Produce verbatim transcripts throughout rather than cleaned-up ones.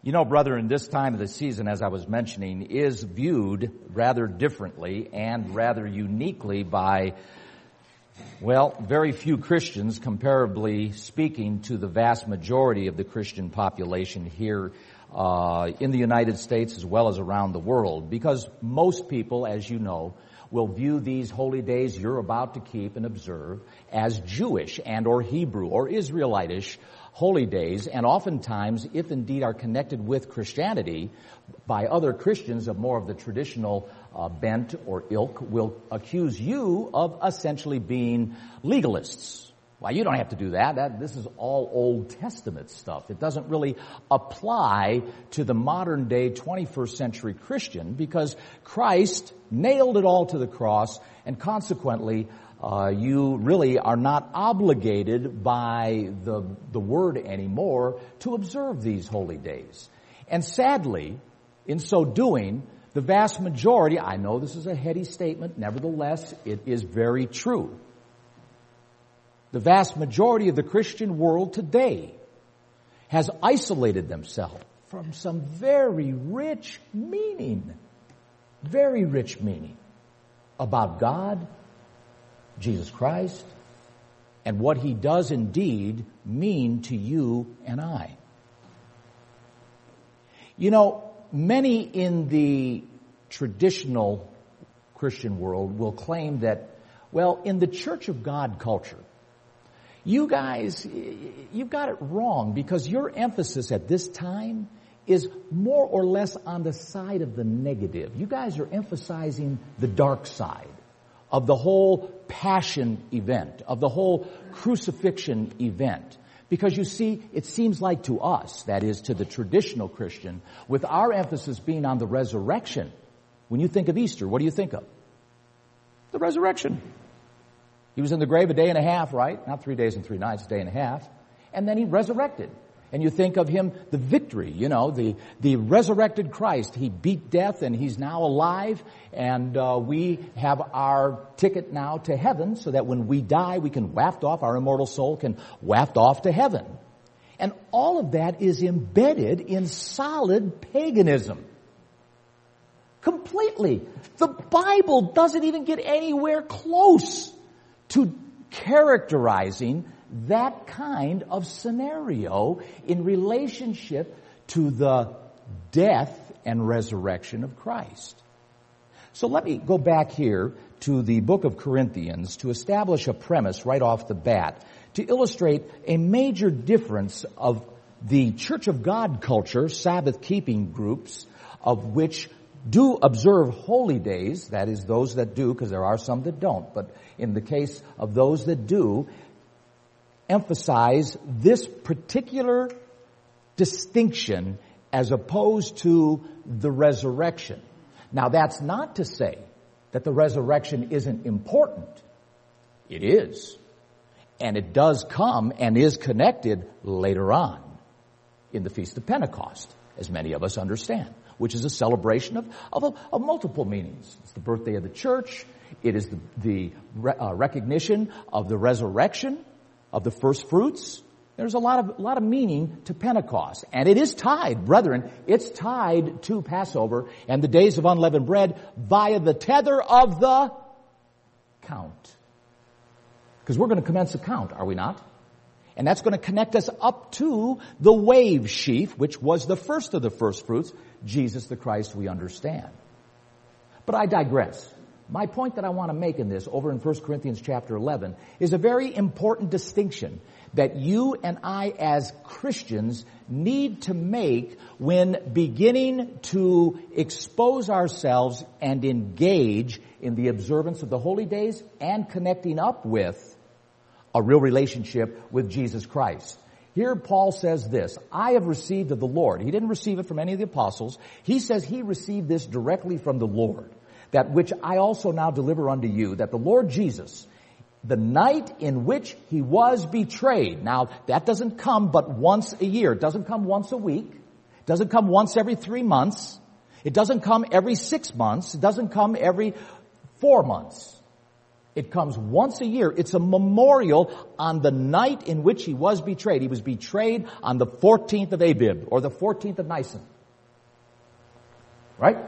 You know, brother, in this time of the season, as I was mentioning, is viewed rather differently and rather uniquely by, well, very few Christians, comparably speaking to the vast majority of the Christian population here uh, in the United States as well as around the world. Because most people, as you know, will view these holy days you're about to keep and observe as Jewish and or Hebrew or Israelitish holy days, and oftentimes, if indeed are connected with Christianity by other Christians of more of the traditional uh, bent or ilk, will accuse you of essentially being legalists. Why, you don't have to do that. That this is all Old Testament stuff. It doesn't really apply to the modern day twenty-first century Christian, because Christ nailed it all to the cross, and consequently Uh, you really are not obligated by the, the word anymore to observe these holy days. And sadly, in so doing, the vast majority, I know this is a heady statement, nevertheless, it is very true. The vast majority of the Christian world today has isolated themselves from some very rich meaning, very rich meaning about God, Jesus Christ, and what He does indeed mean to you and I. You know, many in the traditional Christian world will claim that, well, in the Church of God culture, you guys, you've got it wrong, because your emphasis at this time is more or less on the side of the negative. You guys are emphasizing the dark side of the whole passion event, of the whole crucifixion event. Because you see, it seems like to us, that is to the traditional Christian, with our emphasis being on the resurrection, when you think of Easter, what do you think of? The resurrection. He was in the grave a day and a half, right? Not three days and three nights, a day and a half. And then He resurrected. And you think of Him, the victory, you know, the, the resurrected Christ. He beat death and He's now alive. And uh, we have our ticket now to heaven, so that when we die, we can waft off, our immortal soul can waft off to heaven. And all of that is embedded in solid paganism. Completely. The Bible doesn't even get anywhere close to characterizing that kind of scenario in relationship to the death and resurrection of Christ. So let me go back here to the book of Corinthians to establish a premise right off the bat to illustrate a major difference of the Church of God culture, Sabbath-keeping groups, of which do observe holy days, that is, those that do, because there are some that don't, but in the case of those that do, emphasize this particular distinction as opposed to the resurrection. Now, that's not to say that the resurrection isn't important. It is. And it does come and is connected later on in the Feast of Pentecost, as many of us understand, which is a celebration of, of, of multiple meanings. It's the birthday of the church. It is the, the uh, recognition of the resurrection of the first fruits. There's a lot of, a lot of meaning to Pentecost. And it is tied, brethren, it's tied to Passover and the days of unleavened bread via the tether of the count. Because we're going to commence a count, are we not? And that's going to connect us up to the wave sheaf, which was the first of the first fruits, Jesus the Christ we understand. But I digress. My point that I want to make in this, over in First Corinthians chapter eleven, is a very important distinction that you and I as Christians need to make when beginning to expose ourselves and engage in the observance of the holy days and connecting up with a real relationship with Jesus Christ. Here Paul says this, I have received of the Lord. He didn't receive it from any of the apostles. He says he received this directly from the Lord. That which I also now deliver unto you, that the Lord Jesus, the night in which He was betrayed. Now, that doesn't come but once a year. It doesn't come once a week. It doesn't come once every three months. It doesn't come every six months. It doesn't come every four months. It comes once a year. It's a memorial on the night in which he was betrayed. He was betrayed on the fourteenth of Abib, or the fourteenth of Nisan. Right?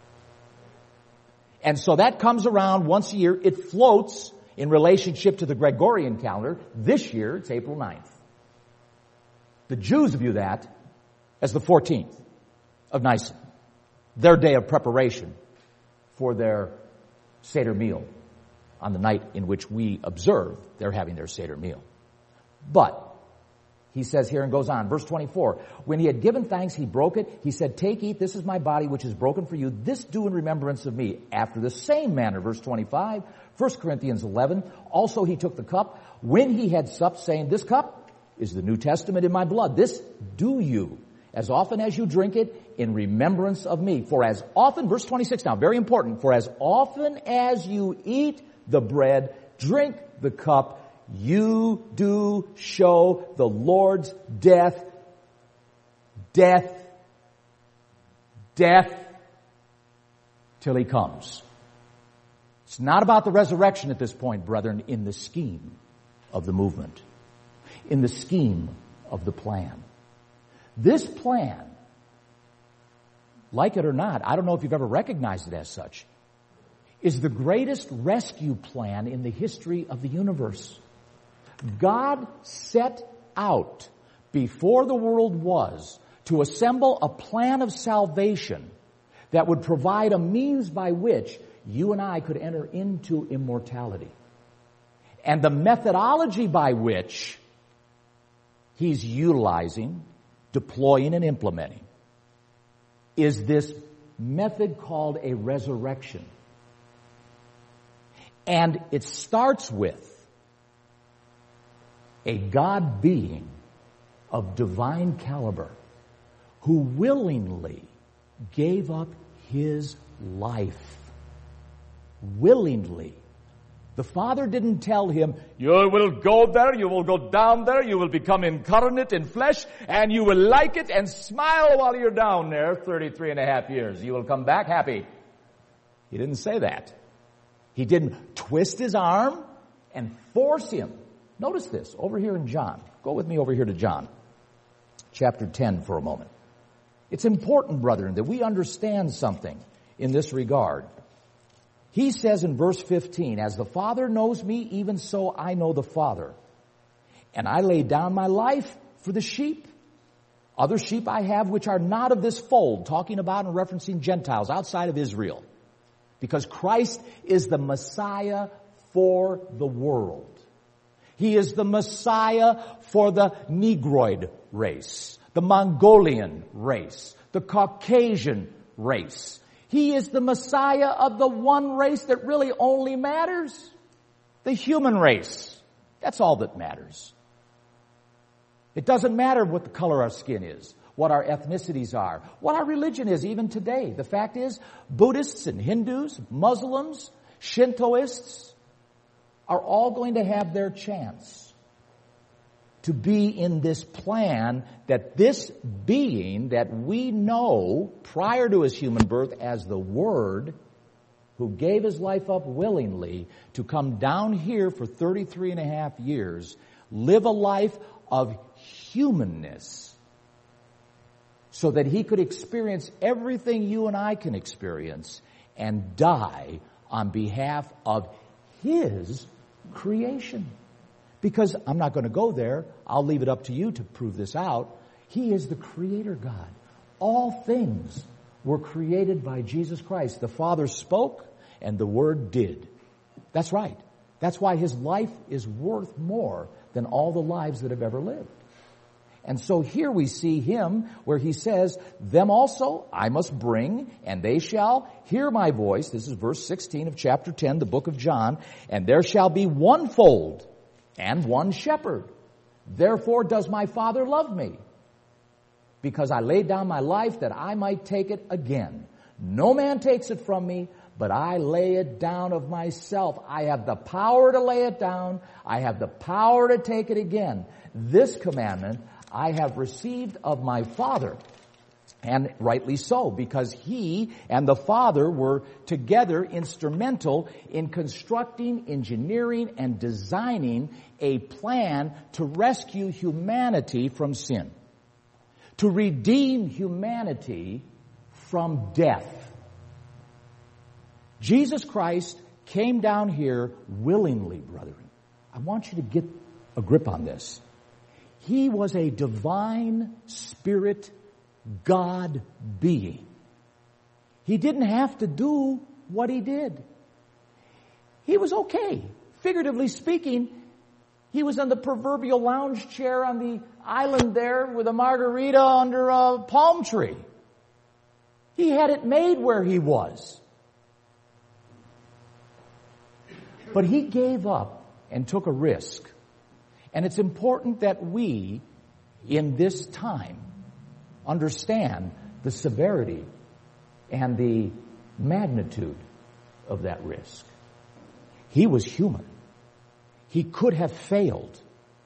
And so that comes around once a year. It floats in relationship to the Gregorian calendar. This year, it's April ninth. The Jews view that as the fourteenth of Nisan, their day of preparation for their Seder meal on the night in which we observe they're having their Seder meal. But he says here and goes on, verse twenty-four, when he had given thanks, he broke it. He said, take, eat, this is my body which is broken for you. This do in remembrance of me. After the same manner, verse twenty-five, First Corinthians eleven, also he took the cup when he had supped, saying, this cup is the New Testament in my blood. This do you, as often as you drink it, in remembrance of me. For as often, verse twenty-six now, very important, for as often as you eat the bread, drink the cup, you do show the Lord's death, death, death, till he comes. It's not about the resurrection at this point, brethren, in the scheme of the movement, in the scheme of the plan. This plan, like it or not, I don't know if you've ever recognized it as such, is the greatest rescue plan in the history of the universe. God set out before the world was to assemble a plan of salvation that would provide a means by which you and I could enter into immortality. And the methodology by which he's utilizing, deploying, and implementing is this method called a resurrection. And it starts with a God being of divine caliber who willingly gave up his life. Willingly. The Father didn't tell him, you will go there, you will go down there, you will become incarnate in flesh, and you will like it and smile while you're down there thirty-three and a half years. You will come back happy. He didn't say that. He didn't twist his arm and force him. Notice this, over here in John. Go with me over here to John, chapter ten for a moment. It's important, brethren, that we understand something in this regard. He says in verse fifteen, as the Father knows me, even so I know the Father. And I lay down my life for the sheep. Other sheep I have which are not of this fold, talking about and referencing Gentiles outside of Israel. Because Christ is the Messiah for the world. He is the Messiah for the Negroid race, the Mongolian race, the Caucasian race. He is the Messiah of the one race that really only matters, the human race. That's all that matters. It doesn't matter what the color of our skin is, what our ethnicities are, what our religion is even today. The fact is, Buddhists and Hindus, Muslims, Shintoists are all going to have their chance to be in this plan that this being that we know prior to his human birth as the Word, who gave his life up willingly to come down here for thirty-three and a half years, live a life of humanness so that he could experience everything you and I can experience and die on behalf of his creation. Because I'm not going to go there. I'll leave it up to you to prove this out. He is the Creator God. All things were created by Jesus Christ. The Father spoke and the Word did. That's right. That's why his life is worth more than all the lives that have ever lived. And so here we see him where he says, them also I must bring, and they shall hear my voice. This is verse sixteen of chapter ten, the book of John. And there shall be one fold and one shepherd. Therefore does my Father love me, because I laid down my life that I might take it again. No man takes it from me, but I lay it down of myself. I have the power to lay it down. I have the power to take it again. This commandment I have received of my Father. And rightly so, because he and the Father were together instrumental in constructing, engineering, and designing a plan to rescue humanity from sin, to redeem humanity from death. Jesus Christ came down here willingly, brethren. I want you to get a grip on this. He was a divine spirit God being. He didn't have to do what he did. He was okay. Figuratively speaking, he was in the proverbial lounge chair on the island there with a margarita under a palm tree. He had it made where he was. But he gave up and took a risk. And it's important that we, in this time, understand the severity and the magnitude of that risk. He was human. He could have failed.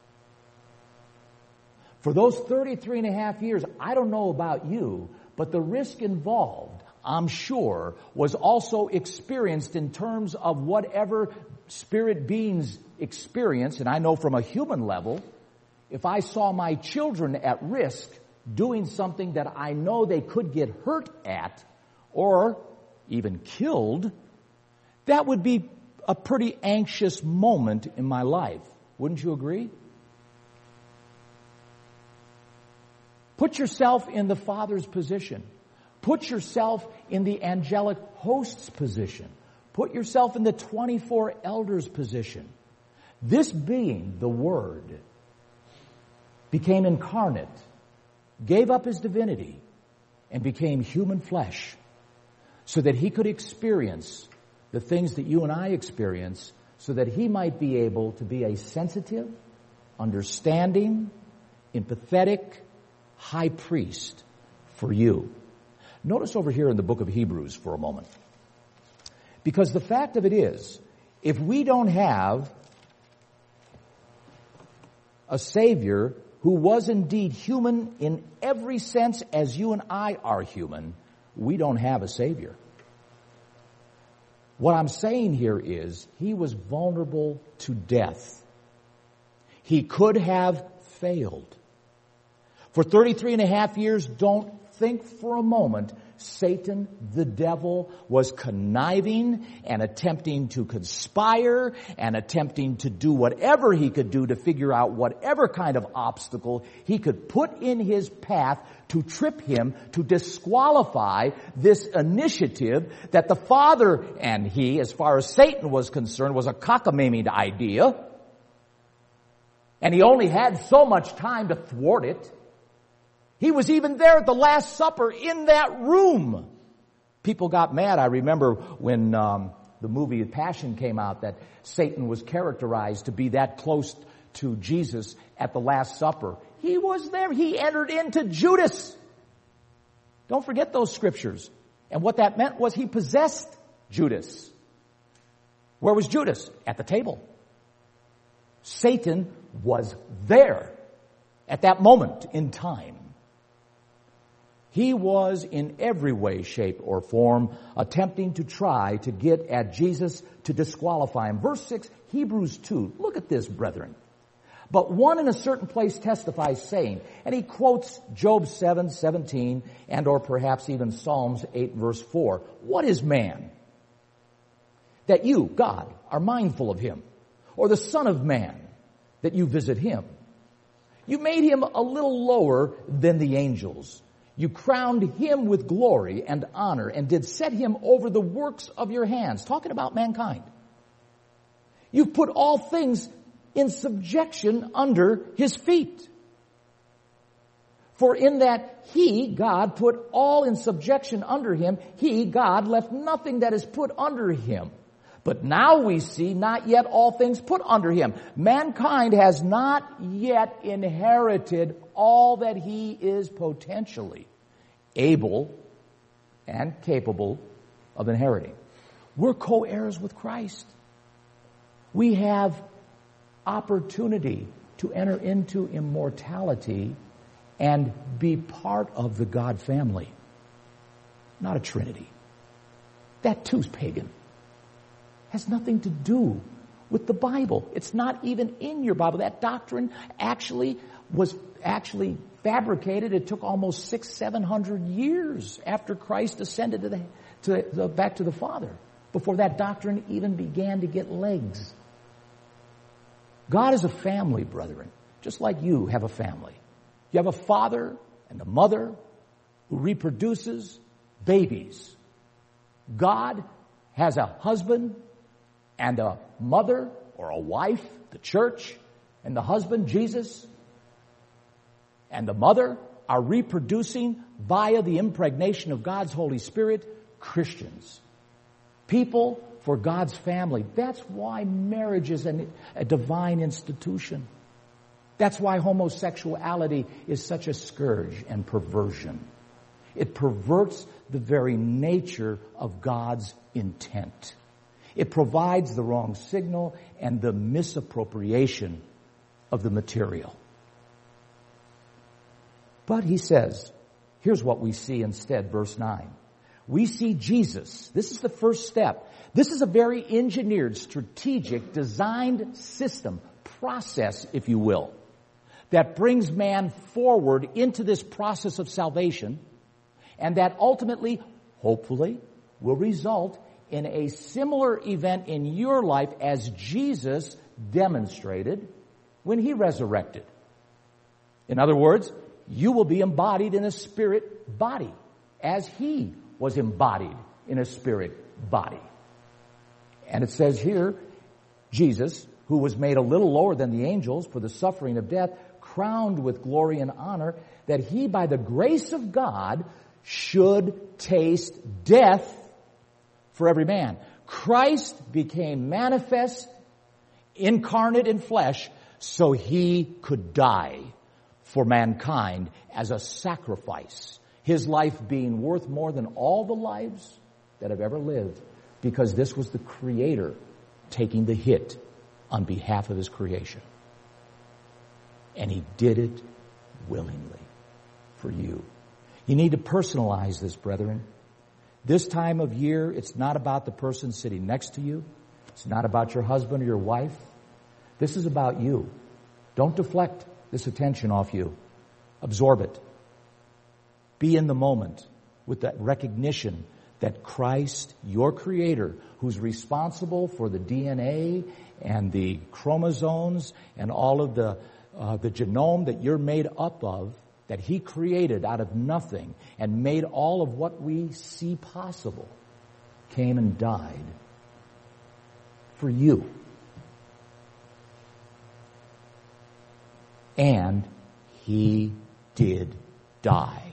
For those thirty-three and a half years, I don't know about you, but the risk involved, I'm sure, was also experienced in terms of whatever spirit beings experience. And I know from a human level, if I saw my children at risk doing something that I know they could get hurt at or even killed, that would be a pretty anxious moment in my life. Wouldn't you agree? Put yourself in the Father's position. Put yourself in the angelic host's position. Put yourself in the twenty-four elders' position. This being, the Word, became incarnate, gave up his divinity, and became human flesh so that he could experience the things that you and I experience, so that he might be able to be a sensitive, understanding, empathetic high priest for you. Notice over here in the book of Hebrews for a moment. Because the fact of it is, if we don't have a Savior who was indeed human in every sense as you and I are human, we don't have a Savior. What I'm saying here is, he was vulnerable to death. He could have failed. For thirty-three and a half years, don't think for a moment Satan, the devil, was conniving and attempting to conspire and attempting to do whatever he could do to figure out whatever kind of obstacle he could put in his path to trip him, to disqualify this initiative that the Father and he, as far as Satan was concerned, was a cockamamie idea. And he only had so much time to thwart it. He was even there at the Last Supper in that room. People got mad. I remember when um, the movie Passion came out that Satan was characterized to be that close to Jesus at the Last Supper. He was there. He entered into Judas. Don't forget those scriptures. And what that meant was he possessed Judas. Where was Judas? At the table. Satan was there at that moment in time. He was in every way, shape, or form attempting to try to get at Jesus to disqualify him. Verse six, Hebrews two. Look at this, brethren. But one in a certain place testifies, saying, and he quotes Job seven seventeen and or perhaps even Psalms eight verse four. What is man? That you, God, are mindful of him. Or the Son of Man, that you visit him. You made him a little lower than the angels. You crowned him with glory and honor and did set him over the works of your hands. Talking about mankind. You've put all things in subjection under his feet. For in that he, God, put all in subjection under him, he, God, left nothing that is put under him. But now we see not yet all things put under him. Mankind has not yet inherited all that he is potentially able and capable of inheriting. We're co-heirs with Christ. We have opportunity to enter into immortality and be part of the God family. Not a Trinity. That too's pagan. Has nothing to do with the Bible. It's not even in your Bible. That doctrine actually was actually fabricated. It took almost six, seven hundred years after Christ ascended to the, to the, back to the Father before that doctrine even began to get legs. God is a family, brethren, just like you have a family. You have a father and a mother who reproduces babies. God has a husband and a mother or a wife, the church, and the husband, Jesus, and the mother are reproducing via the impregnation of God's Holy Spirit, Christians. People for God's family. That's why marriage is an, a divine institution. That's why homosexuality is such a scourge and perversion. It perverts the very nature of God's intent. It provides the wrong signal and the misappropriation of the material. But he says, here's what we see instead, verse nine. We see Jesus. This is the first step. This is a very engineered, strategic, designed system, process, if you will, that brings man forward into this process of salvation, and that ultimately, hopefully, will result in a similar event in your life as Jesus demonstrated when he resurrected. In other words, you will be embodied in a spirit body as he was embodied in a spirit body. And it says here, Jesus, who was made a little lower than the angels for the suffering of death, crowned with glory and honor, that he by the grace of God should taste death for every man. Christ became manifest, incarnate in flesh, so he could die for mankind as a sacrifice. His life being worth more than all the lives that have ever lived, because this was the Creator taking the hit on behalf of his creation. And he did it willingly for you. You need to personalize this, brethren. This time of year, it's not about the person sitting next to you. It's not about your husband or your wife. This is about you. Don't deflect this attention off you. Absorb it. Be in the moment with that recognition that Christ, your Creator, who's responsible for the D N A and the chromosomes and all of the uh, the genome that you're made up of, that he created out of nothing and made all of what we see possible, came and died for you. And he did die.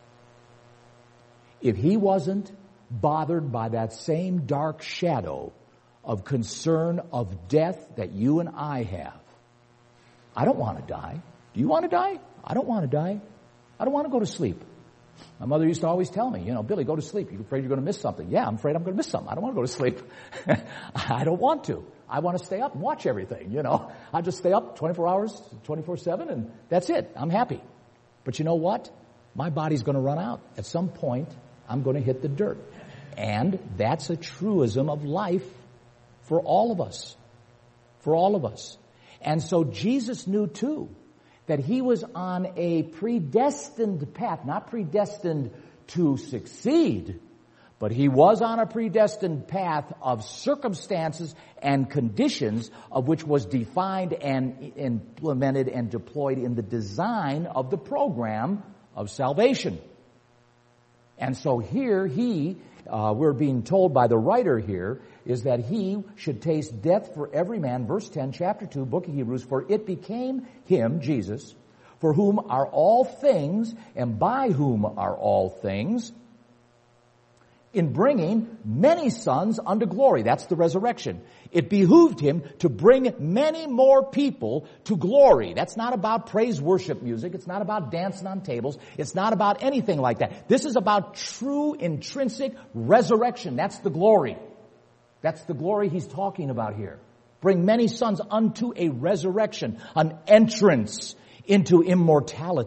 If he wasn't bothered by that same dark shadow of concern of death that you and I have, I don't want to die. Do you want to die? I don't want to die. I don't want to go to sleep. My mother used to always tell me, you know, Billy, go to sleep. You're afraid you're going to miss something. Yeah, I'm afraid I'm going to miss something. I don't want to go to sleep. I don't want to. I want to stay up and watch everything, you know. I just stay up twenty-four hours, twenty-four seven, and that's it. I'm happy. But you know what? My body's going to run out. At some point, I'm going to hit the dirt. And that's a truism of life for all of us. For all of us. And so Jesus knew too that he was on a predestined path, not predestined to succeed, but he was on a predestined path of circumstances and conditions of which was defined and implemented and deployed in the design of the program of salvation. And so here he, uh, we're being told by the writer here, is that he should taste death for every man. Verse ten, chapter two, book of Hebrews, for it became him, Jesus, for whom are all things, and by whom are all things, in bringing many sons unto glory. That's the resurrection. It behooved him to bring many more people to glory. That's not about praise worship music. It's not about dancing on tables. It's not about anything like that. This is about true intrinsic resurrection. That's the glory. That's the glory he's talking about here. Bring many sons unto a resurrection, an entrance into immortality,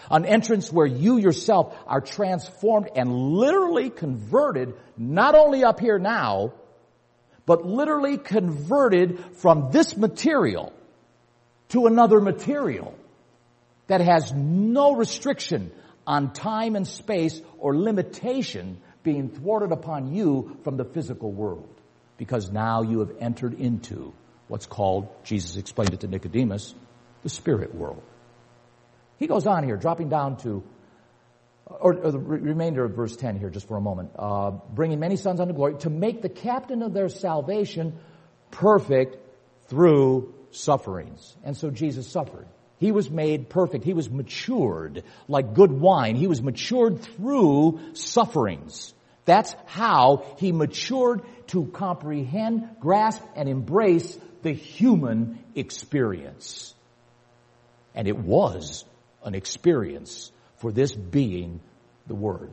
An entrance where you yourself are transformed and literally converted, not only up here now, but literally converted from this material to another material that has no restriction on time and space or limitation being thwarted upon you from the physical world. Because now you have entered into what's called, Jesus explained it to Nicodemus, the spirit world. He goes on here, dropping down to, or, or the re- remainder of verse ten here just for a moment. Uh, bringing many sons unto glory, to make the captain of their salvation perfect through sufferings. And so Jesus suffered. He was made perfect. He was matured like good wine. He was matured through sufferings. That's how he matured to comprehend, grasp, and embrace the human experience. And it was an experience for this being the Word.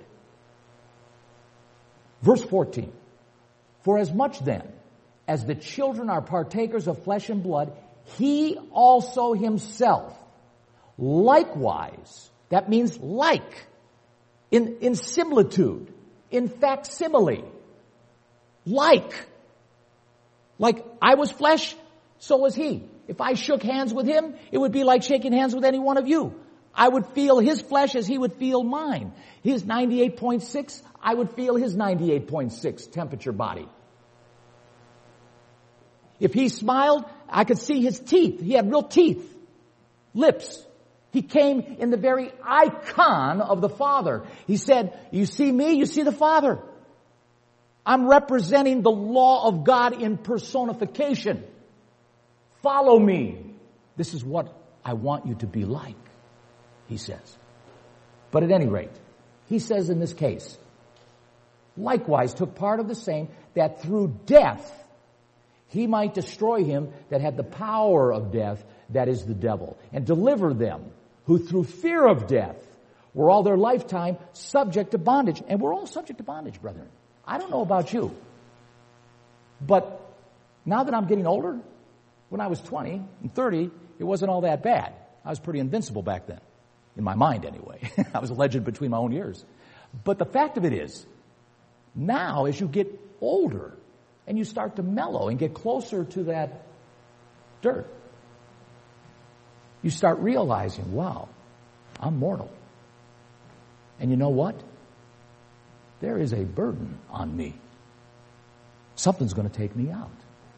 Verse fourteen. For as much then as the children are partakers of flesh and blood, he also himself likewise, that means like, in, in similitude, in facsimile, like, like I was flesh, so was he. If I shook hands with him, it would be like shaking hands with any one of you. I would feel his flesh as he would feel mine. His ninety-eight point six, I would feel his ninety-eight point six temperature body. If he smiled, I could see his teeth. He had real teeth, lips. He came in the very icon of the Father. He said, you see me, you see the Father. I'm representing the law of God in personification. Follow me. This is what I want you to be like, he says. But at any rate, he says in this case, likewise took part of the same, that through death he might destroy him that had the power of death, that is the devil, and deliver them who through fear of death were all their lifetime subject to bondage. And we're all subject to bondage, brethren. I don't know about you, but now that I'm getting older, when I was twenty and thirty, it wasn't all that bad. I was pretty invincible back then, in my mind anyway. I was a legend between my own ears. But the fact of it is, now as you get older and you start to mellow and get closer to that dirt, you start realizing, wow, I'm mortal. And you know what? There is a burden on me. Something's going to take me out.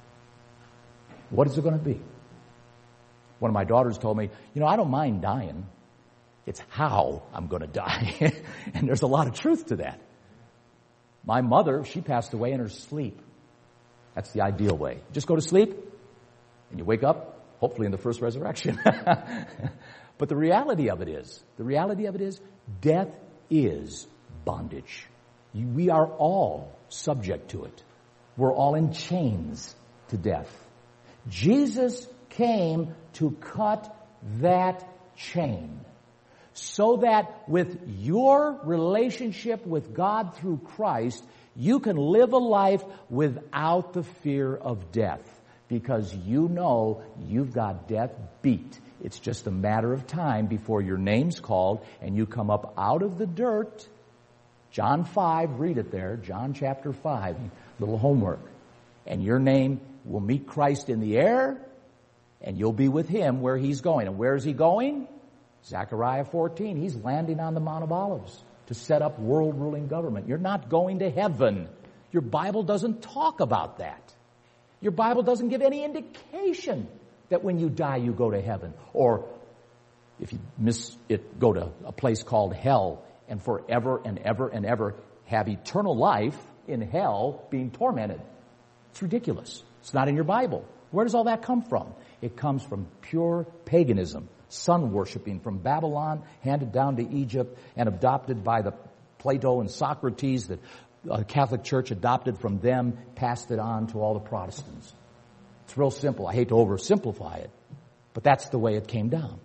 What is it going to be? One of my daughters told me, you know, I don't mind dying. It's how I'm going to die. And there's a lot of truth to that. My mother, she passed away in her sleep. That's the ideal way. Just go to sleep and you wake up, hopefully in the first resurrection. But the reality of it is, the reality of it is, death is bondage. We are all subject to it. We're all in chains to death. Jesus came to cut that chain so that with your relationship with God through Christ, you can live a life without the fear of death, because you know you've got death beat. It's just a matter of time before your name's called and you come up out of the dirt. John five, read it there, John chapter five, little homework. And your name will meet Christ in the air, and you'll be with him where he's going. And where is he going? Zechariah fourteen, he's landing on the Mount of Olives to set up world-ruling government. You're not going to heaven. Your Bible doesn't talk about that. Your Bible doesn't give any indication that when you die you go to heaven. Or if you miss it, go to a place called hell and forever and ever and ever have eternal life in hell being tormented. It's ridiculous. It's not in your Bible. Where does all that come from? It comes from pure paganism, sun worshiping from Babylon, handed down to Egypt and adopted by the Plato and Socrates that the Catholic Church adopted from them, passed it on to all the Protestants. It's real simple. I hate to oversimplify it, but that's the way it came down.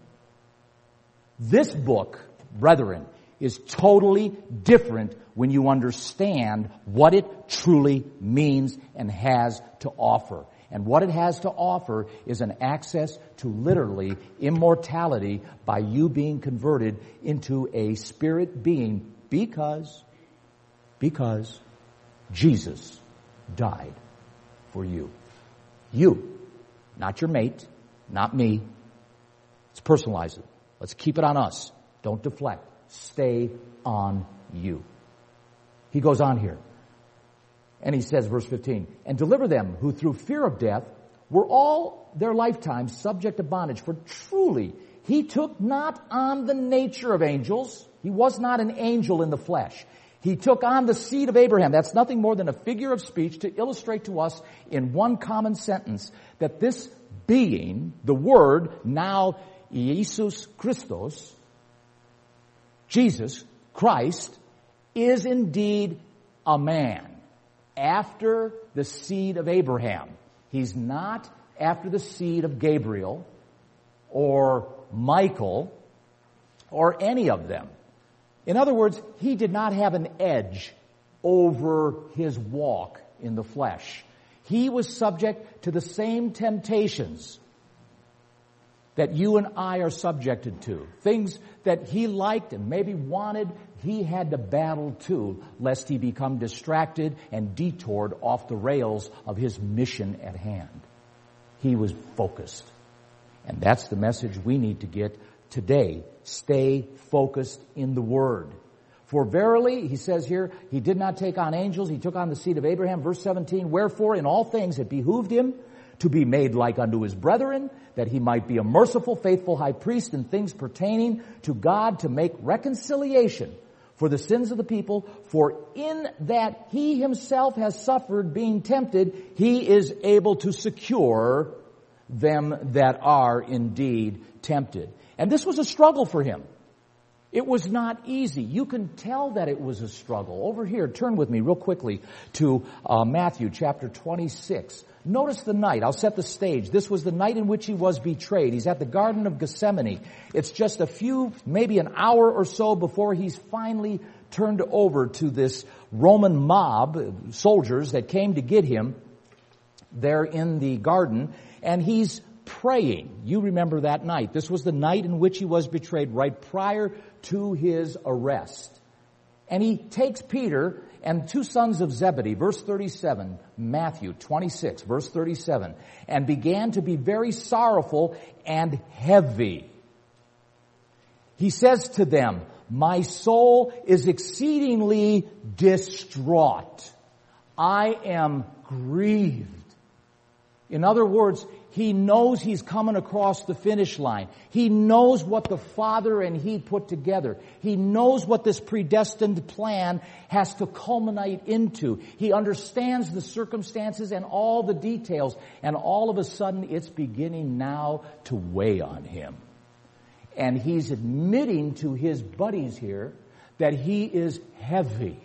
This book, brethren, is totally different when you understand what it truly means and has to offer. And what it has to offer is an access to literally immortality by you being converted into a spirit being because, because Jesus died for you. You, not your mate, not me. Let's personalize it. Let's keep it on us. Don't deflect. Stay on you. He goes on here. And he says, verse fifteen, and deliver them who through fear of death were all their lifetime subject to bondage. For truly he took not on the nature of angels. He was not an angel in the flesh. He took on the seed of Abraham. That's nothing more than a figure of speech to illustrate to us in one common sentence that this being, the Word, now Jesus Christos, Jesus Christ, is indeed a man after the seed of Abraham. He's not after the seed of Gabriel or Michael or any of them. In other words, he did not have an edge over his walk in the flesh. He was subject to the same temptations that you and I are subjected to. Things that he liked and maybe wanted, he had to battle too, lest he become distracted and detoured off the rails of his mission at hand. He was focused. And that's the message we need to get today. Stay focused in the Word. For verily, he says here, he did not take on angels, he took on the seed of Abraham. Verse seventeen, wherefore in all things it behooved him to be made like unto his brethren, that he might be a merciful, faithful high priest in things pertaining to God, to make reconciliation for the sins of the people. For in that he himself has suffered being tempted, he is able to secure them that are indeed tempted. And this was a struggle for him. It was not easy. You can tell that it was a struggle. Over here, turn with me real quickly to uh, Matthew chapter twenty-six. Notice the night. I'll set the stage. This was the night in which he was betrayed. He's at the Garden of Gethsemane. It's just a few, maybe an hour or so before he's finally turned over to this Roman mob, soldiers that came to get him there in the garden. And he's praying. You remember that night. This was the night in which he was betrayed, right prior to his arrest. And he takes Peter and two sons of Zebedee, verse thirty-seven, Matthew twenty-six, verse thirty-seven, and began to be very sorrowful and heavy. He says to them, my soul is exceedingly distraught. I am grieved. In other words, he knows he's coming across the finish line. He knows what the Father and he put together. He knows what this predestined plan has to culminate into. He understands the circumstances and all the details. And all of a sudden, it's beginning now to weigh on him. And he's admitting to his buddies here that he is heavy.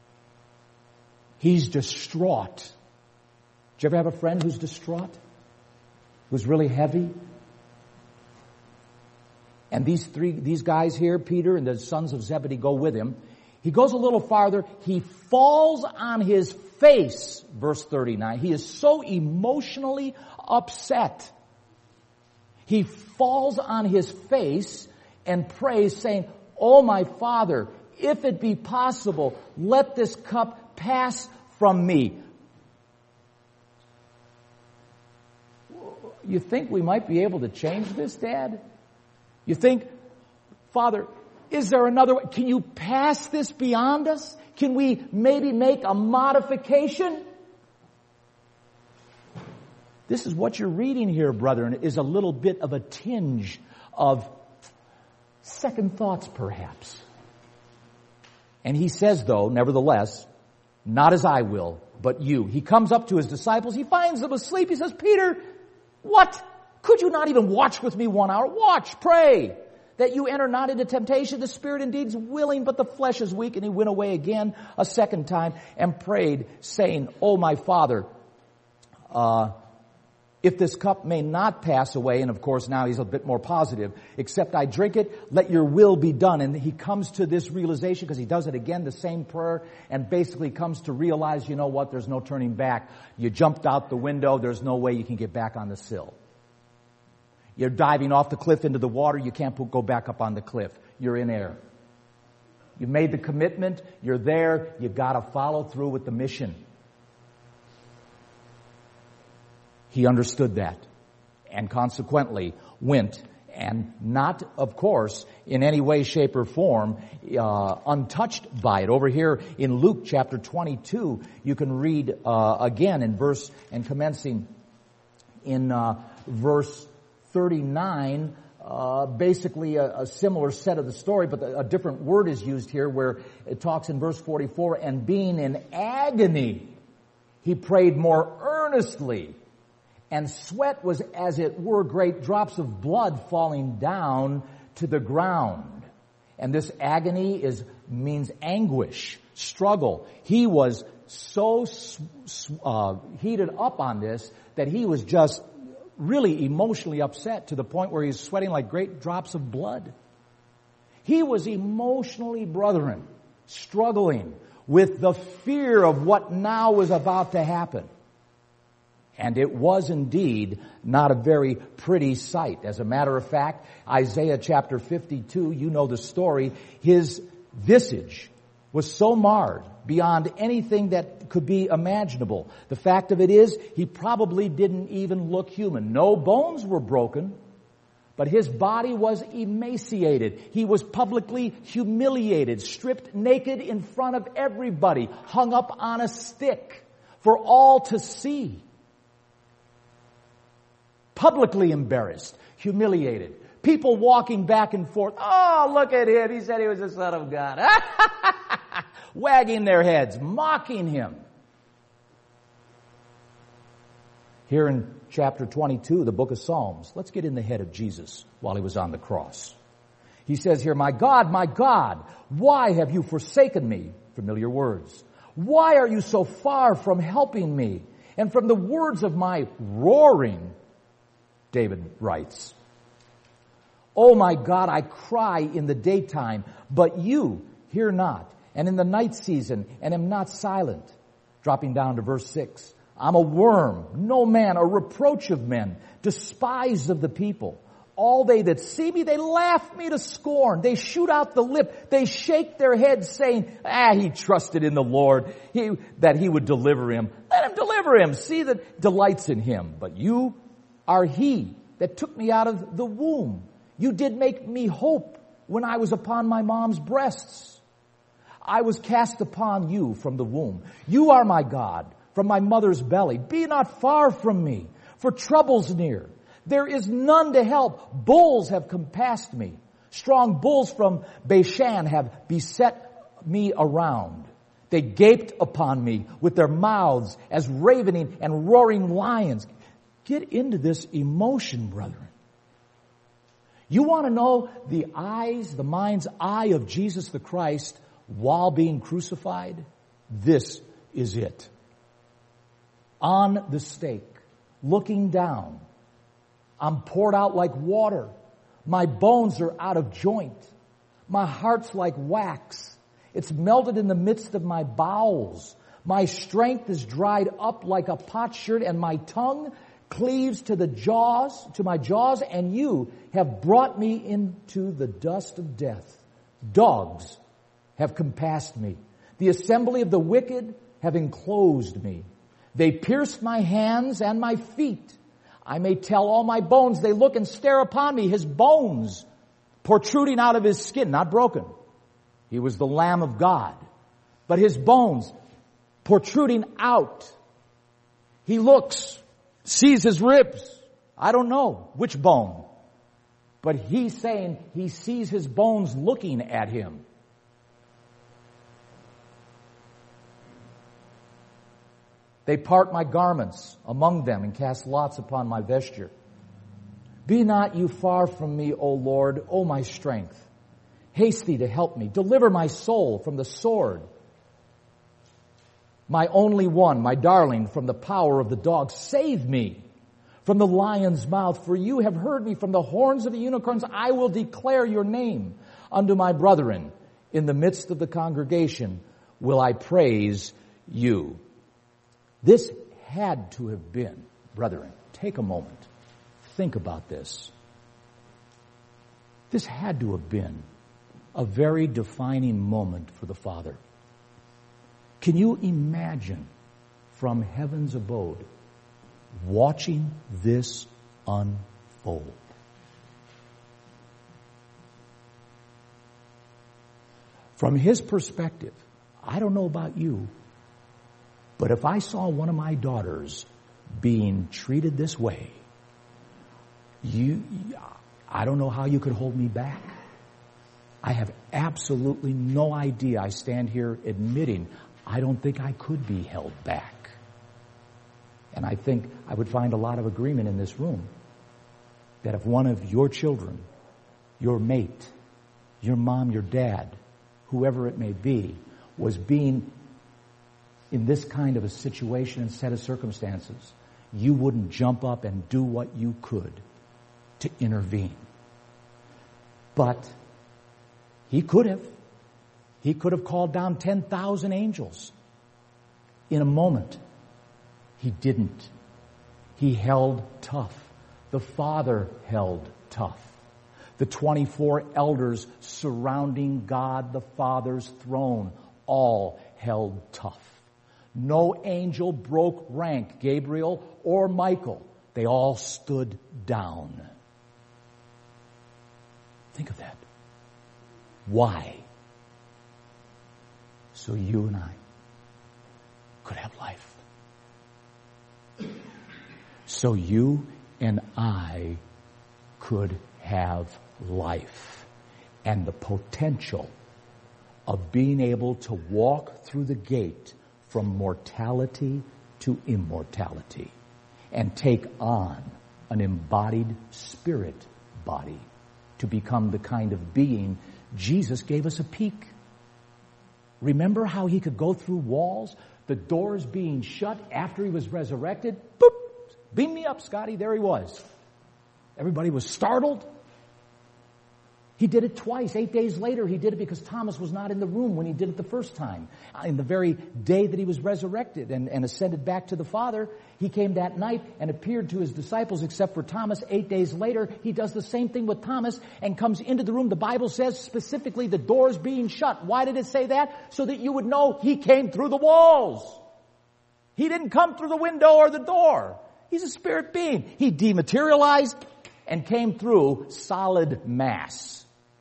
He's distraught. Did you ever have a friend who's distraught? Who's really heavy? And these three, these guys here, Peter and the sons of Zebedee, go with him. He goes a little farther. He falls on his face, verse thirty-nine. He is so emotionally upset. He falls on his face and prays, saying, oh, my Father, if it be possible, let this cup pass from me. You think we might be able to change this, Dad? You think, Father, is there another way? Can you pass this beyond us? Can we maybe make a modification? This is what you're reading here, brethren, is a little bit of a tinge of second thoughts, perhaps. And he says, though, nevertheless, not as I will, but you. He comes up to his disciples. He finds them asleep. He says, Peter, what? Could you not even watch with me one hour? Watch, pray, that you enter not into temptation. The spirit indeed is willing, but the flesh is weak. And he went away again a second time and prayed, saying, oh, my Father, uh, If this cup may not pass away, and of course now he's a bit more positive, except I drink it, let your will be done. And he comes to this realization, because he does it again, the same prayer, and basically comes to realize, you know what, there's no turning back. You jumped out the window, there's no way you can get back on the sill. You're diving off the cliff into the water, you can't go back up on the cliff. You're in air. You've made the commitment, you're there, you gotta follow through with the mission. He understood that, and consequently went, and not, of course, in any way, shape, or form, uh, untouched by it. Over here in Luke chapter twenty-two, you can read uh, again in verse, and commencing in uh, verse thirty-nine, uh, basically a, a similar set of the story, but a different word is used here, where it talks in verse forty-four, and being in agony, he prayed more earnestly, and sweat was as it were great drops of blood falling down to the ground. And this agony is means anguish, struggle. He was so uh, heated up on this that he was just really emotionally upset to the point where he's sweating like great drops of blood. He was emotionally, brethren, struggling with the fear of what now was about to happen. And it was indeed not a very pretty sight. As a matter of fact, Isaiah chapter fifty-two, you know the story, his visage was so marred beyond anything that could be imaginable. The fact of it is, he probably didn't even look human. No bones were broken, but his body was emaciated. He was publicly humiliated, stripped naked in front of everybody, hung up on a stick for all to see. Publicly embarrassed, humiliated. People walking back and forth. Oh, look at him. He said he was the Son of God. Wagging their heads, mocking him. Here in chapter twenty-two, the book of Psalms, let's get in the head of Jesus while he was on the cross. He says here, my God, my God, why have you forsaken me? Familiar words. Why are you so far from helping me? And from the words of my roaring, David writes, oh my God, I cry in the daytime, but you hear not, and in the night season, and am not silent. Dropping down to verse six, I'm a worm, no man, a reproach of men, despised of the people. All they that see me, they laugh me to scorn. They shoot out the lip. They shake their heads, saying, ah, he trusted in the Lord, he, that he would deliver him. Let him deliver him. See that delights in him. But you are he that took me out of the womb. You did make me hope when I was upon my mom's breasts. I was cast upon you from the womb. You are my God from my mother's belly. Be not far from me, for trouble's near. There is none to help. Bulls have compassed me. Strong bulls from Bashan have beset me around. They gaped upon me with their mouths as ravening and roaring lions. Get into this emotion, brethren. You want to know the eyes, the mind's eye of Jesus the Christ while being crucified? This is it. On the stake, looking down, I'm poured out like water. My bones are out of joint. My heart's like wax. It's melted in the midst of my bowels. My strength is dried up like a potsherd, and my tongue cleaves to the jaws, to my jaws, and you have brought me into the dust of death. Dogs have compassed me. The assembly of the wicked have enclosed me. They pierced my hands and my feet. I may tell all my bones, they look and stare upon me, his bones protruding out of his skin, not broken. He was the Lamb of God. But his bones protruding out. He looks, sees his ribs. I don't know which bone. But he's saying he sees his bones looking at him. They part my garments among them and cast lots upon my vesture. Be not you far from me, O Lord, O my strength. Haste thee to help me. Deliver my soul from the sword. My only one, my darling, from the power of the dog. Save me from the lion's mouth. For you have heard me from the horns of the unicorns. I will declare your name unto my brethren. In the midst of the congregation will I praise you. This had to have been, brethren, take a moment. Think about this. This had to have been a very defining moment for the Father. Can you imagine from heaven's abode watching this unfold? From his perspective, I don't know about you, but if I saw one of my daughters being treated this way, you, I don't know how you could hold me back. I have absolutely no idea. I stand here admitting I don't think I could be held back. And I think I would find a lot of agreement in this room that if one of your children, your mate, your mom, your dad, whoever it may be, was being in this kind of a situation and set of circumstances, you wouldn't jump up and do what you could to intervene. But he could have. He could have called down ten thousand angels in a moment. He didn't. He held tough. The Father held tough. The twenty-four elders surrounding God the Father's throne all held tough. No angel broke rank, Gabriel or Michael. They all stood down. Think of that. Why? So you and I could have life. So you and I could have life and the potential of being able to walk through the gate from mortality to immortality and take on an embodied spirit body to become the kind of being Jesus gave us a peek. Remember how he could go through walls, the doors being shut after he was resurrected? Boop! Beam me up, Scotty. There he was. Everybody was startled. He did it twice. Eight days later, he did it because Thomas was not in the room when he did it the first time. In the very day that he was resurrected and, and ascended back to the Father, he came that night and appeared to his disciples except for Thomas. Eight days later, he does the same thing with Thomas and comes into the room. The Bible says specifically the doors being shut. Why did it say that? So that you would know he came through the walls. He didn't come through the window or the door. He's a spirit being. He dematerialized and came through solid mass.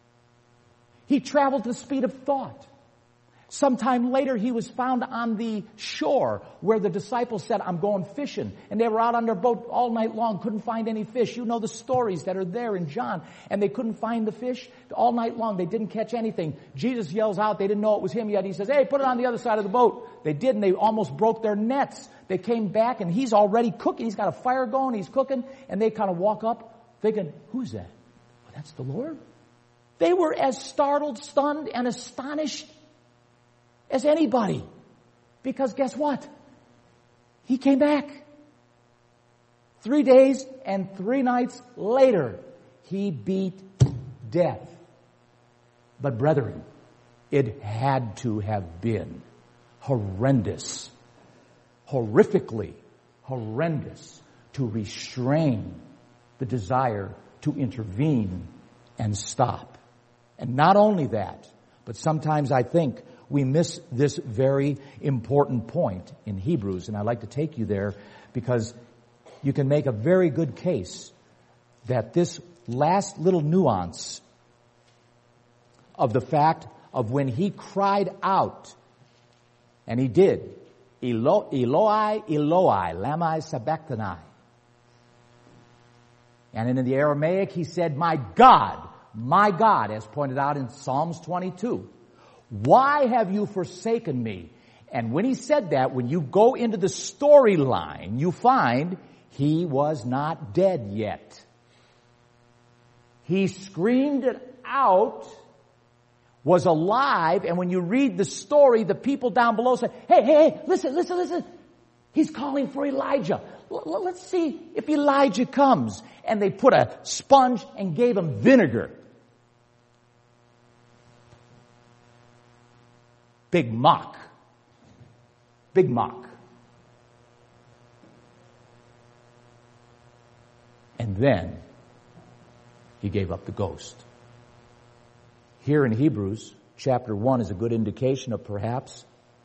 He traveled the speed of thought. Sometime later, he was found on the shore where the disciples said, I'm going fishing. And they were out on their boat all night long, couldn't find any fish. You know the stories that are there in John. And they couldn't find the fish all night long. They didn't catch anything. Jesus yells out. They didn't know it was him yet. He says, hey, put it on the other side of the boat. They did, and they almost broke their nets. They came back, and he's already cooking. He's got a fire going. He's cooking. And they kind of walk up thinking, who's that? Well, that's the Lord. They were as startled, stunned, and astonished as anybody. Because guess what? He came back. Three days and three nights later, he beat death. But brethren, it had to have been horrendous, horrifically horrendous to restrain the desire to intervene and stop. And not only that, but sometimes I think we miss this very important point in Hebrews, and I'd like to take you there because you can make a very good case that this last little nuance of the fact of when he cried out, and he did, Elo, Eloi, Eloi, lama sabachthani. And in the Aramaic he said, my God, my God, as pointed out in Psalms twenty-two. Why have you forsaken me? And when he said that, when you go into the storyline, you find he was not dead yet. He screamed it out, was alive, and when you read the story, the people down below say, hey, hey, hey, listen, listen, listen. He's calling for Elijah. L- let's see if Elijah comes. And they put a sponge and gave him vinegar. Big mock. Big mock. And then he gave up the ghost. Here in Hebrews, chapter one is a good indication of perhaps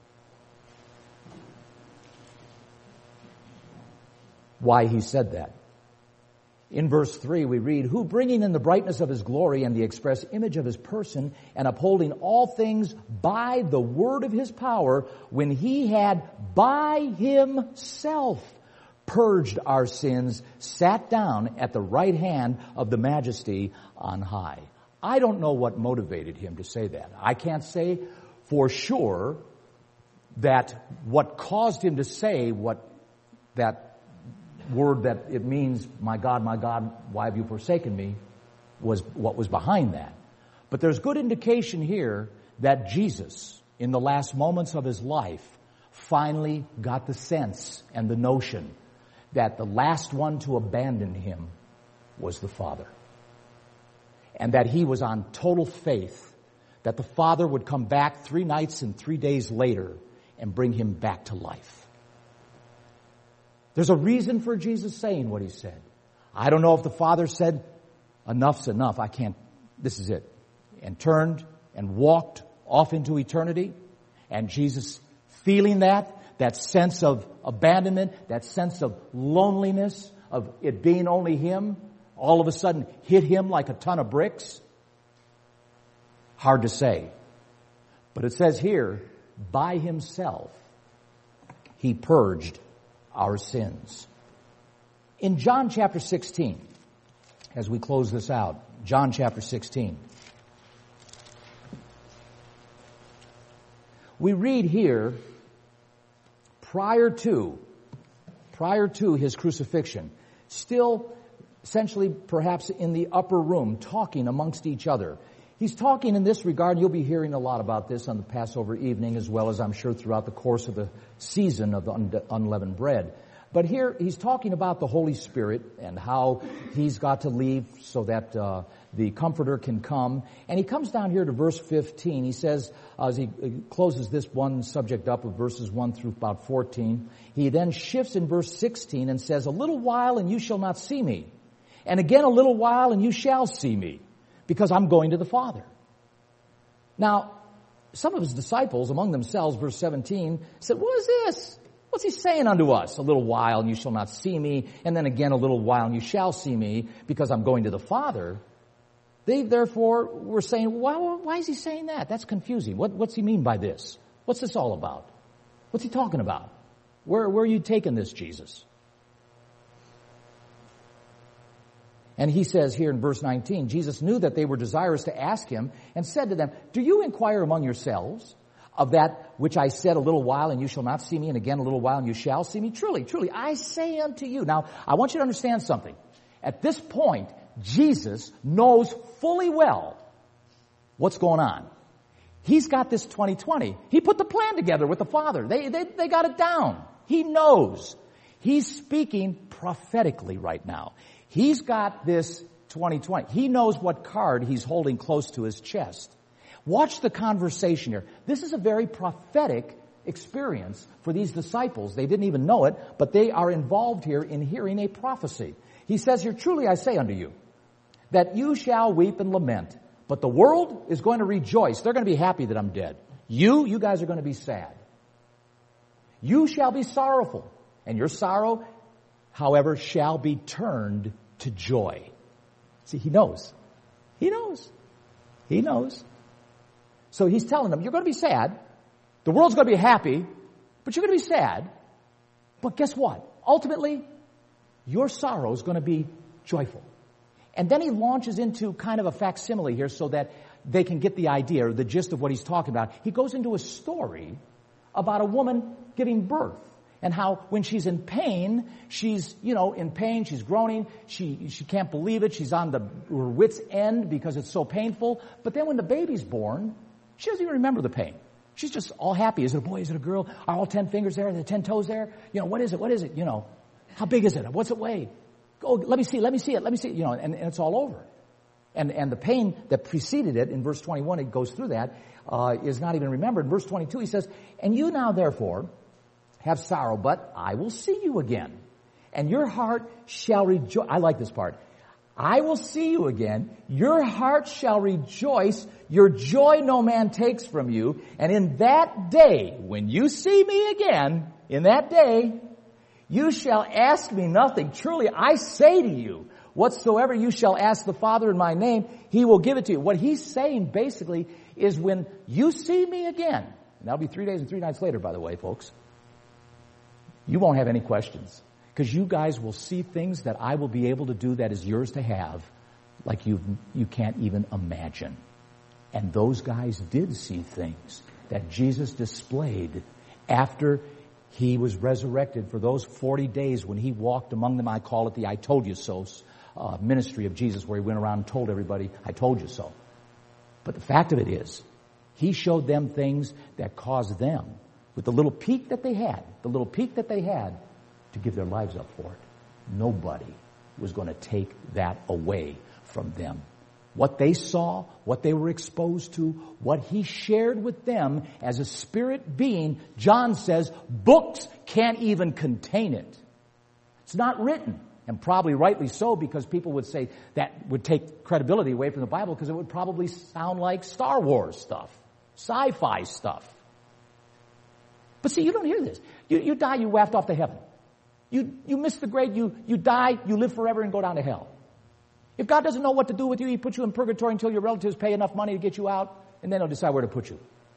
why he said that. In verse three we read, who bringing in the brightness of his glory and the express image of his person and upholding all things by the word of his power, when he had by himself purged our sins, sat down at the right hand of the majesty on high. I don't know what motivated him to say that. I can't say for sure that what caused him to say what that word that it means, my God, my God, why have you forsaken me, was what was behind that. But there's good indication here that Jesus, in the last moments of his life, finally got the sense and the notion that the last one to abandon him was the Father. And that he was on total faith that the Father would come back three nights and three days later and bring him back to life. There's a reason for Jesus saying what he said. I don't know if the Father said, enough's enough, I can't, this is it. And turned and walked off into eternity. And Jesus, feeling that, that sense of abandonment, that sense of loneliness, of it being only him, all of a sudden hit him like a ton of bricks. Hard to say. But it says here, by himself, he purged our sins. In John chapter sixteen, as we close this out, John chapter sixteen, we read here, prior to, prior to his crucifixion, still essentially perhaps in the upper room, talking amongst each other. He's talking in this regard, you'll be hearing a lot about this on the Passover evening, as well as I'm sure throughout the course of the season of the unleavened bread. But here he's talking about the Holy Spirit and how he's got to leave so that uh, the Comforter can come. And he comes down here to verse fifteen. He says, uh, as he closes this one subject up of verses one through about fourteen, he then shifts in verse sixteen and says, a little while and you shall not see me. And again a little while and you shall see me, because I'm going to the Father. Now, some of his disciples among themselves, verse seventeen, said, what is this? What's he saying unto us? A little while and you shall not see me, and then again a little while and you shall see me, because I'm going to the Father. They therefore were saying, why, why is he saying that? That's confusing. What, what's he mean by this? What's this all about? What's he talking about? Where, where are you taking this, Jesus? And he says here in verse nineteen, Jesus knew that they were desirous to ask him and said to them, do you inquire among yourselves of that which I said, a little while and you shall not see me, and again a little while and you shall see me? Truly, truly, I say unto you. Now, I want you to understand something. At this point, Jesus knows fully well what's going on. He's got this twenty twenty. He put the plan together with the Father. They, they, they got it down. He knows. He's speaking prophetically right now. He's got this twenty twenty. He knows what card he's holding close to his chest. Watch the conversation here. This is a very prophetic experience for these disciples. They didn't even know it, but they are involved here in hearing a prophecy. He says here, truly I say unto you, that you shall weep and lament, but the world is going to rejoice. They're going to be happy that I'm dead. You, you guys are going to be sad. You shall be sorrowful, and your sorrow, however, shall be turned to joy. See, he knows. He knows. He knows. So he's telling them, you're going to be sad. The world's going to be happy, but you're going to be sad. But guess what? Ultimately, your sorrow is going to be joyful. And then he launches into kind of a facsimile here so that they can get the idea or the gist of what he's talking about. He goes into a story about a woman giving birth. And how when she's in pain, she's, you know, in pain, she's groaning, she she can't believe it, she's on the her wit's end because it's so painful. But then when the baby's born, she doesn't even remember the pain. She's just all happy. Is it a boy? Is it a girl? Are all ten fingers there? Are there ten toes there? You know, what is it? What is it? You know, how big is it? What's it weigh? Oh, let me see, let me see it, let me see it. You know, and, and it's all over. And, and the pain that preceded it, in verse twenty-one, it goes through that, uh, is not even remembered. In verse twenty-two, he says, and you now therefore have sorrow, but I will see you again. And your heart shall rejoice. I like this part. I will see you again. Your heart shall rejoice. Your joy no man takes from you. And in that day, when you see me again, in that day, you shall ask me nothing. Truly, I say to you, whatsoever you shall ask the Father in my name, he will give it to you. What he's saying basically is when you see me again, and that'll be three days and three nights later, by the way, folks, you won't have any questions. Because you guys will see things that I will be able to do that is yours to have like you you can't even imagine. And those guys did see things that Jesus displayed after he was resurrected for those forty days when he walked among them. I call it the I told you so uh, ministry of Jesus, where he went around and told everybody, I told you so. But the fact of it is, he showed them things that caused them, with the little peak that they had, the little peak that they had, to give their lives up for it. Nobody was going to take that away from them. What they saw, what they were exposed to, what he shared with them as a spirit being, John says, books can't even contain it. It's not written. And probably rightly so, because people would say that would take credibility away from the Bible, because it would probably sound like Star Wars stuff, sci-fi stuff. But see, you don't hear this. You, you die, you waft off to heaven. You, you miss the grade, you, you die, you live forever and go down to hell. If God doesn't know what to do with you, he puts you in purgatory until your relatives pay enough money to get you out, and then he'll decide where to put you.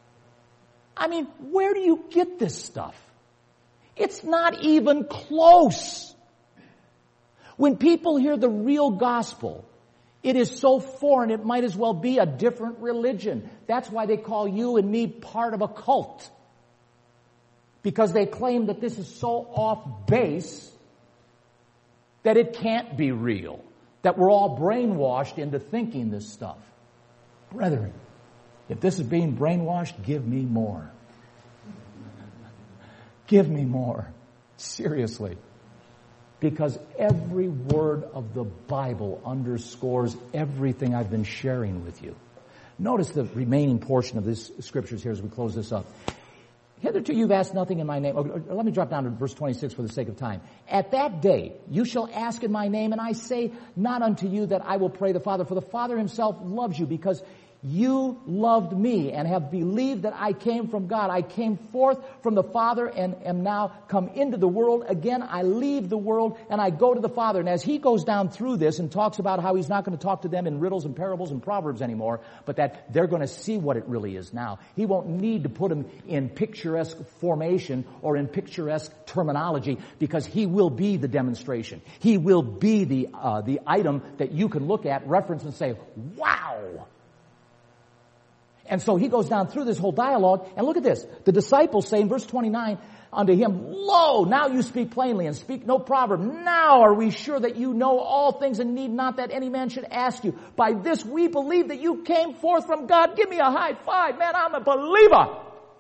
I mean, where do you get this stuff? It's not even close. When people hear the real gospel, it is so foreign, it might as well be a different religion. That's why they call you and me part of a cult. Because they claim that this is so off base that it can't be real. That we're all brainwashed into thinking this stuff. Brethren, if this is being brainwashed, give me more. Give me more. Seriously. Because every word of the Bible underscores everything I've been sharing with you. Notice the remaining portion of this scriptures here as we close this up. Hitherto you've asked nothing in my name. Or, or, let me drop down to verse twenty-six for the sake of time. At that day you shall ask in my name, and I say not unto you that I will pray the Father, for the Father himself loves you, because you loved me and have believed that I came from God. I came forth from the Father and am now come into the world. Again, I leave the world and I go to the Father. And as he goes down through this and talks about how he's not going to talk to them in riddles and parables and proverbs anymore, but that they're going to see what it really is now. He won't need to put them in picturesque formation or in picturesque terminology, because he will be the demonstration. He will be the, uh, the item that you can look at, reference, and say, wow! And so he goes down through this whole dialogue, and look at this. The disciples say in verse twenty-nine unto him, Lo, now you speak plainly and speak no proverb. Now are we sure that you know all things and need not that any man should ask you. By this we believe that you came forth from God. Give me a high five, man, I'm a believer.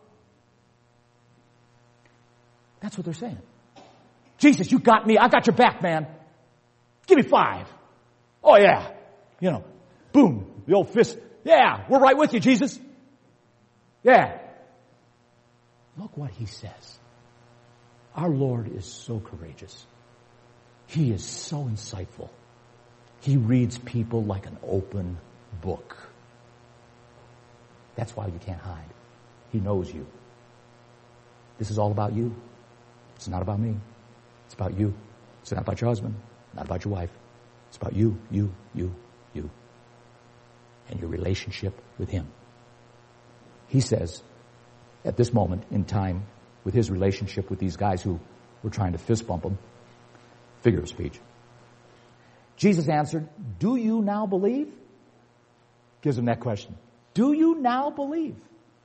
That's what they're saying. Jesus, you got me. I got your back, man. Give me five. Oh yeah. You know, boom, the old fist. Yeah, we're right with you, Jesus. Yeah. Look what he says. Our Lord is so courageous. He is so insightful. He reads people like an open book. That's why you can't hide. He knows you. This is all about you. It's not about me. It's about you. It's not about your husband. Not about your wife. It's about you, you, you, you. And your relationship with him. He says, at this moment in time, with his relationship with these guys who were trying to fist bump him, figure of speech, Jesus answered, do you now believe? Gives him that question. Do you now believe?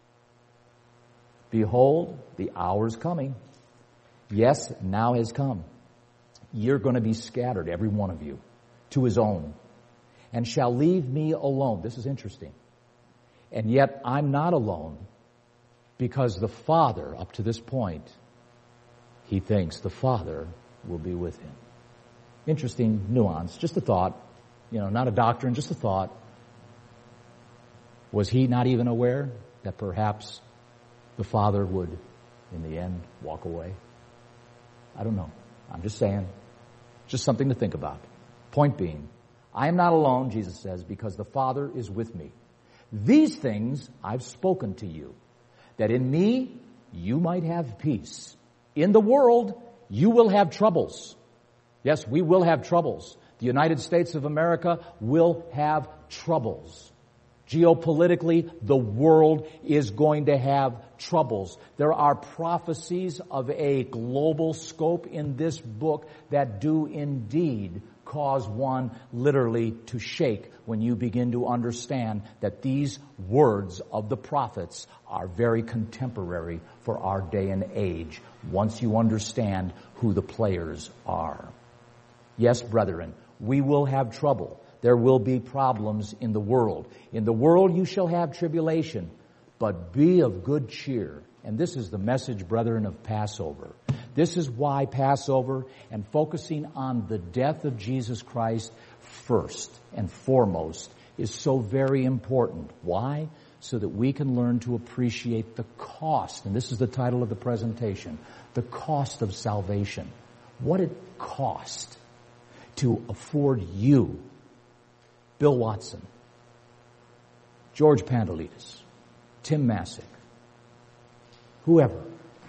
Behold, the hour is coming. Yes, now has come. You're going to be scattered, every one of you, to his own, and shall leave me alone. This is interesting. And yet I'm not alone, Because the Father, up to this point, he thinks the Father will be with him. Interesting nuance, just a thought. You know, not a doctrine, just a thought. Was he not even aware that perhaps the Father would, in the end, walk away? I don't know. I'm just saying. Just something to think about. Point being, I am not alone, Jesus says, because the Father is with me. These things I've spoken to you, that in me you might have peace. In the world you will have troubles. Yes, we will have troubles. The United States of America will have troubles. Geopolitically, the world is going to have troubles. There are prophecies of a global scope in this book that do indeed cause one literally to shake when you begin to understand that these words of the prophets are very contemporary for our day and age, once you understand who the players are. Yes, brethren, we will have trouble. There will be problems in the world. In the world you shall have tribulation, but be of good cheer. And this is the message, brethren, of Passover. This is why Passover and focusing on the death of Jesus Christ first and foremost is so very important. Why? So that we can learn to appreciate the cost. And this is the title of the presentation. The cost of salvation. What it cost to afford you, Bill Watson, George Pandelides, Tim Massick, whoever,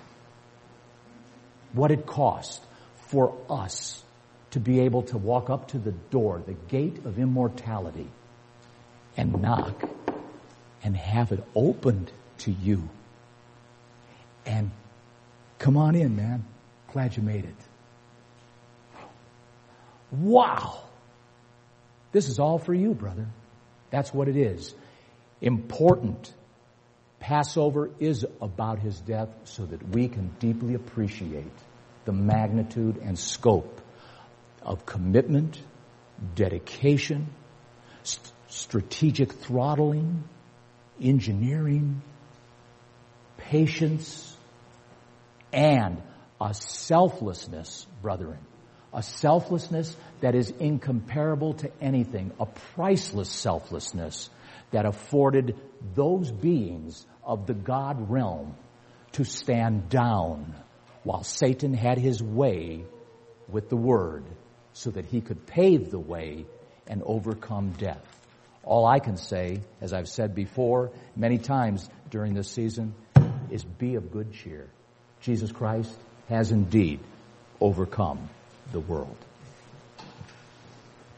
what it cost for us to be able to walk up to the door, the gate of immortality, and knock and have it opened to you. And come on in, man. Glad you made it. Wow. This is all for you, brother. That's what it is. Important. Passover is about his death so that we can deeply appreciate the magnitude and scope of commitment, dedication, st- strategic throttling, engineering, patience, and a selflessness, brethren. A selflessness that is incomparable to anything. A priceless selflessness that afforded those beings of the God realm to stand down while Satan had his way with the Word so that he could pave the way and overcome death. All I can say, as I've said before many times during this season, is be of good cheer. Jesus Christ has indeed overcome the world.